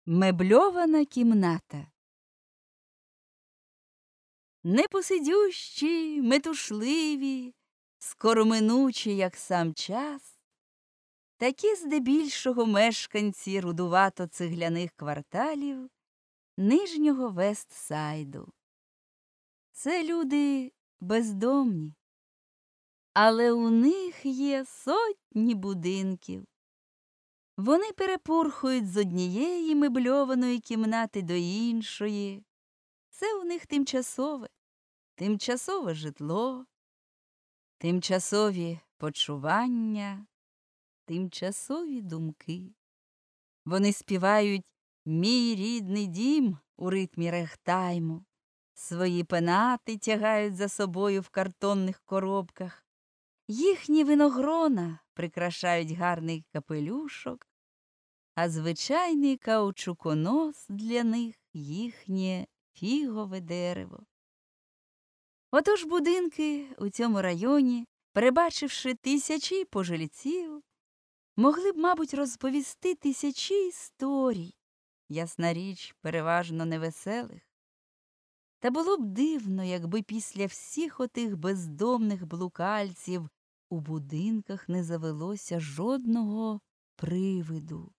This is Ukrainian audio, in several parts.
Мебльована кімната. Непосидющі, метушливі, скороминучі, як сам час, такі здебільшого мешканці рудувато-цегляних кварталів Нижнього Вестсайду. Це люди бездомні, але у них є сотні будинків. Вони перепурхують з однієї мебльованої кімнати до іншої. Це у них тимчасове житло, тимчасові почування, тимчасові думки. Вони співають «Мій рідний дім» у ритмі регтайму, свої пенати тягають за собою в картонних коробках, їхні виногрона прикрашають гарний капелюшок, а звичайний каучуконос для них їхнє фігове дерево. Отож будинки у цьому районі, перебачивши тисячі пожильців, могли б, мабуть, розповісти тисячі історій, ясна річ, переважно невеселих. Та було б дивно, якби після всіх отих бездомних блукальців у будинках не завелося жодного привиду.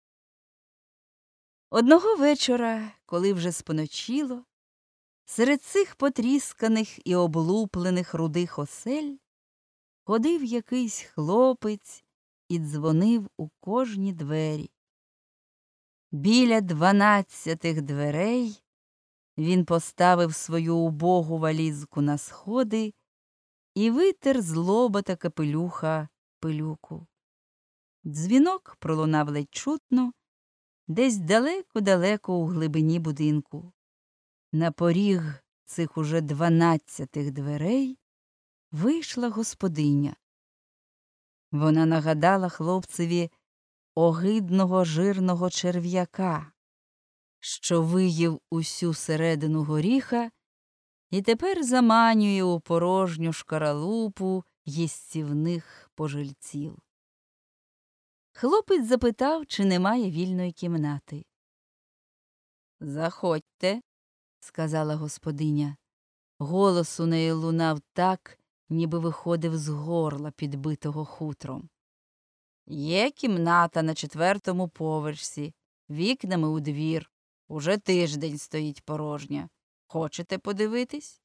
Одного вечора, коли вже споночило, серед цих потрісканих і облуплених рудих осель ходив якийсь хлопець і дзвонив у кожні двері. Біля 12 дверей він поставив свою убогу валізку на сходи і витер з лоба та капелюха пилюку. Дзвінок пролунав ледь чутно, десь далеко-далеко у глибині будинку. На поріг цих уже 12 дверей вийшла господиня. Вона нагадала хлопцеві огидного жирного черв'яка, що виїв усю середину горіха і тепер заманює у порожню шкаралупу їстівних пожильців. Хлопець запитав, чи немає вільної кімнати. «Заходьте», – сказала господиня. Голос у неї лунав так, ніби виходив з горла, підбитого хутром. «Є кімната на 4-му поверсі, вікнами у двір. Уже тиждень стоїть порожня. Хочете подивитись?»